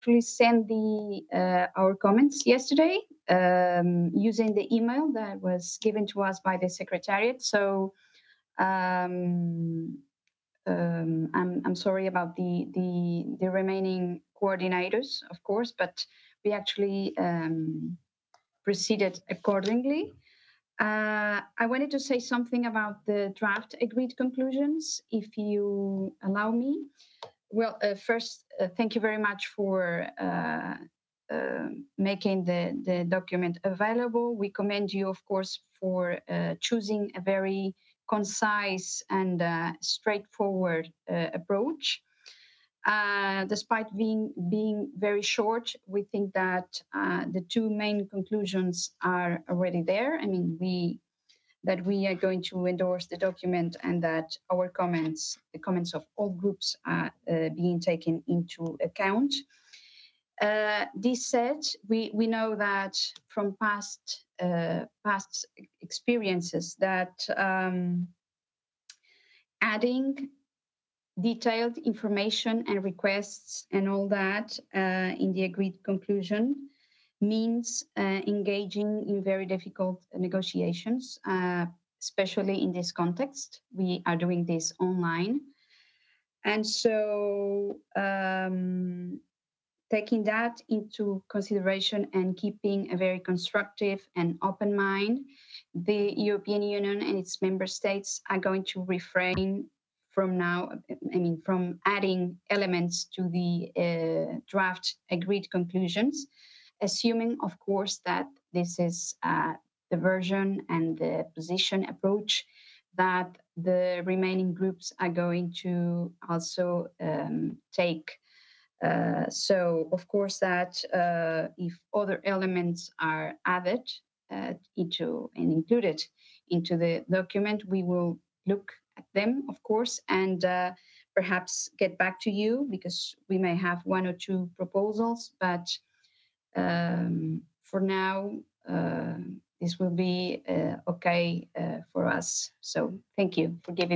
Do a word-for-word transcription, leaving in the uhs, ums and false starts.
actually sent the uh, our comments yesterday um, using the email that was given to us by the secretariat. So um, um, I'm I'm sorry about the the the remaining coordinators, of course, but we actually um, proceeded accordingly. Uh, I wanted to say something about the draft agreed conclusions, if you allow me. Well, uh, first, uh, thank you very much for uh, uh, making the, the document available. We commend you, of course, for uh, choosing a very concise and uh, straightforward uh, approach. Uh, despite being being very short, we think that uh, the two main conclusions are already there. I mean, we that we are going to endorse the document and that our comments, the comments of all groups, are uh, being taken into account. Uh, this said, we, we know that from past uh, past experiences that um, adding detailed information and requests and all that uh, in the agreed conclusion means uh, engaging in very difficult negotiations, uh, especially in this context. We are doing this online. And so, um, taking that into consideration and keeping a very constructive and open mind, the European Union and its member states are going to refrain from now, I mean, from adding elements to the uh, draft agreed conclusions, assuming, of course, that this is uh, the version and the position approach that the remaining groups are going to also um, take. Uh, so, of course, that uh, if other elements are added uh, into and included into the document, we will look at them, of course, and uh, perhaps get back to you because we may have one or two proposals. But um, for now, uh, this will be uh, okay uh, for us. So, thank you for giving